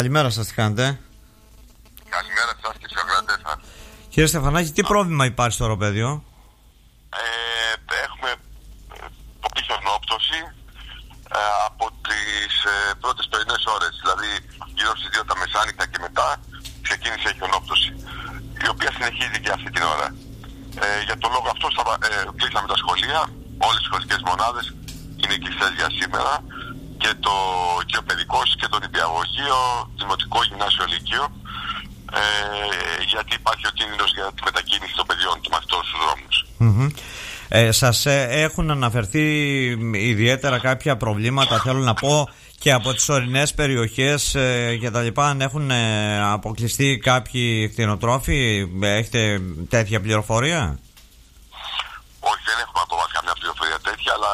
Καλημέρα σας, τι κάνετε? Καλημέρα σας και στους ακροατές σας. Κύριε Στεφανάκη, τι πρόβλημα υπάρχει στο οροπέδιο? Έχουμε πίσω νόπτωση από τις πρώτες πρωινές ώρες. Δηλαδή γύρω στις 2 τα μεσάνυχτα και μετά ξεκίνησε η χιονόπτωση, η οποία συνεχίζει και αυτή την ώρα. Για τον λόγο αυτό κλείσαμε τα σχολεία. Όλες οι σχολικές μονάδες είναι κλειστές για σήμερα. Και το οικειοπαιδικός και το νηπιαγωγείο, δημοτικό, γυμνάσιο, λύκειο, γιατί υπάρχει ο κίνδυνος για τη μετακίνηση των παιδιών και μαθητών στους δρόμους. Σας έχουν αναφερθεί ιδιαίτερα κάποια προβλήματα, θέλω να πω, και από τις ορεινές περιοχές και τα λοιπά, αν έχουν αποκλειστεί κάποιοι κτηνοτρόφοι? Έχετε τέτοια πληροφορία? Όχι, δεν έχουμε ακόμα καμιά πληροφορία τέτοια, αλλά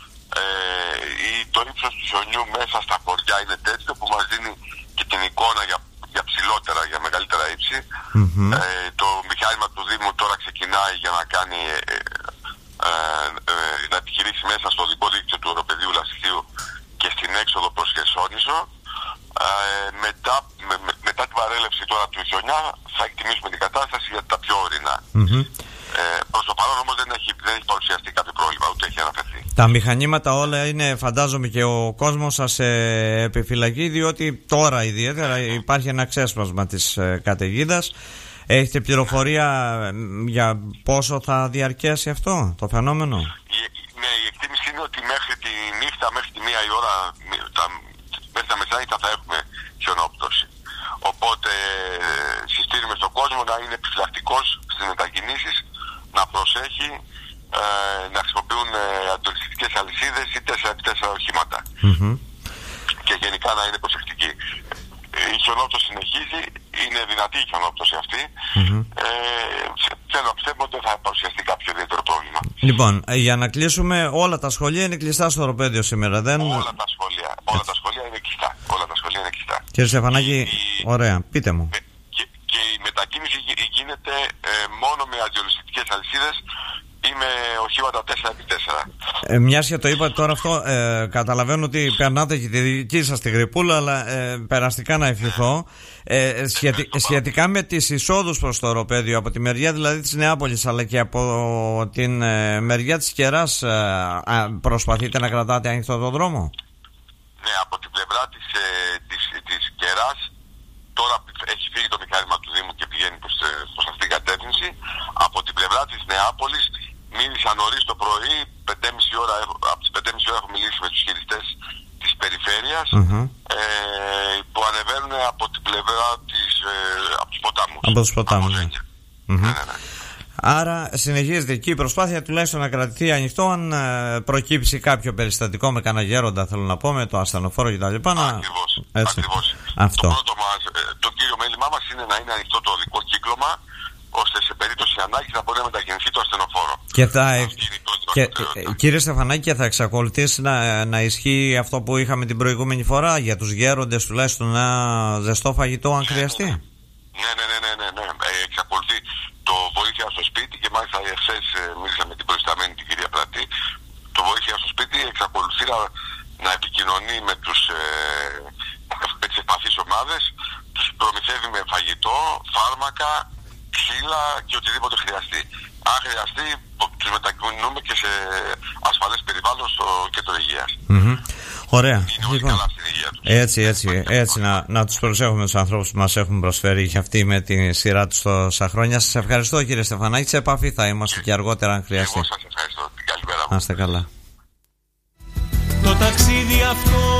το ύψος του χιονιού μέσα στα χωριά είναι τέτοιο που μας δίνει και την εικόνα για ψηλότερα, για μεγαλύτερα ύψη. Το μηχάνημα του Δήμου τώρα ξεκινάει για να κάνει να επιχειρήσει μέσα στο οδικό δίκτυο του οροπεδίου Λασιθίου και στην έξοδο προς Χερσόνησο. Μετά την παρέλευση τώρα του χιονιά θα εκτιμήσουμε την κατάσταση για τα πιο ορεινά. Προς το παρόν όμως δεν έχει παρουσιαστεί κάποιο πρόβλημα, ούτε έχει αναφερθεί. Τα μηχανήματα όλα είναι, φαντάζομαι, και ο κόσμος σας επιφυλακεί, διότι τώρα ιδιαίτερα υπάρχει ένα ξέσπασμα της καταιγίδας. Έχετε πληροφορία για πόσο θα διαρκέσει αυτό το φαινόμενο? Ναι, η εκτίμηση είναι ότι μέχρι τη νύχτα, μέχρι τη 1 η ώρα, μέχρι τα μεσάνυχτα θα έχουμε χιονόπτωση. Οπότε συστήνουμε στον κόσμο να είναι επιφυλακτικός στις μετακινήσεις, να προσέχει, να χρησιμοποιούν αντιολιστικές αλυσίδες ή 4x4 οχήματα. Και γενικά να είναι προσεκτικοί. Η χιονόπτωση συνεχίζει, είναι δυνατή η χιονόπτωση αυτή. Θέλω να πιστεύω ότι δεν θα παρουσιαστεί κάποιο ιδιαίτερο πρόβλημα. Λοιπόν, για να κλείσουμε, όλα τα σχολεία είναι κλειστά στο οροπέδιο σήμερα, δεν? Όλα τα σχολεία είναι κλειστά. Κύριε Στεφανάκη, ωραία, πείτε μου. Και η μετακίνηση γίνεται μόνο με αντιολιστικές αλυσίδες ή με οχήματα 4x4. Μιας και το είπατε τώρα αυτό, καταλαβαίνω ότι περνάτε και τη δική σας τη γρυπούλα, αλλά περαστικά να ευχηθώ. Σχετικά με τις εισόδους προς το οροπέδιο, από τη μεριά δηλαδή της Νεάπολης, αλλά και από την μεριά της Κεράς, προσπαθείτε να κρατάτε ανοιχτό το δρόμο? Ναι, από την πλευρά της Κεράς τώρα έχει φύγει το μηχάνημα του Δήμου και πηγαίνει προς αυτή την κατεύθυνση. Από την πλευρά της Νεάπολης μίλησα νωρίς το πρωί, 5:30 ώρα, από τις 5:30 ώρα έχω μιλήσει με τους χειριστές της περιφέρειας, που ανεβαίνουν από την πλευρά από τους ποτάμους. Από τους ποτάμους, ναι. Άρα συνεχίζεται εκεί η προσπάθεια τουλάχιστον να κρατηθεί ανοιχτό, αν προκύψει κάποιο περιστατικό με κανένα γέροντα, θέλω να πω, με το ασθενοφόρο κτλ. Ακριβώς. Αυτό. Το κύριο μέλημά μας είναι να είναι ανοιχτό το οδικό κύκλωμα, ώστε σε περίπτωση ανάγκης να μπορεί να μετακινηθεί το ασθενοφόρο. Κύριε Στεφανάκη, θα εξακολουθήσει να ισχύει αυτό που είχαμε την προηγούμενη φορά για τους γέροντες, τουλάχιστον ένα ζεστό φαγητό αν χρειαστεί? Ναι. Εξακολουθεί το βοήθεια στο σπίτι, και μάλιστα εχθές μίλησα με την προϊσταμένη την κυρία Πρατή. Το βοήθεια στο σπίτι εξακολουθεί να επικοινωνεί με τις επαφείς ομάδες, τους προμηθεύει με φαγητό, φάρμακα, ξύλα και οτιδήποτε χρειαστεί. Αν χρειαστεί, τους μετακινούμε και σε ασφαλές περιβάλλον στο κέντρο υγείας. Ωραία. Είναι όλοι καλά στην υγεία τους. Έτσι να τους προσέχουμε τους ανθρώπους που μας έχουν προσφέρει και αυτοί με τη σειρά τους τόσα χρόνια. Σας ευχαριστώ, κύριε Στεφανάκη. Σε επαφή θα είμαστε και αργότερα αν χρειαστεί. Εγώ σας ευχαριστώ. Καλημέρα. Να είστε καλά. Το ταξίδι αυτό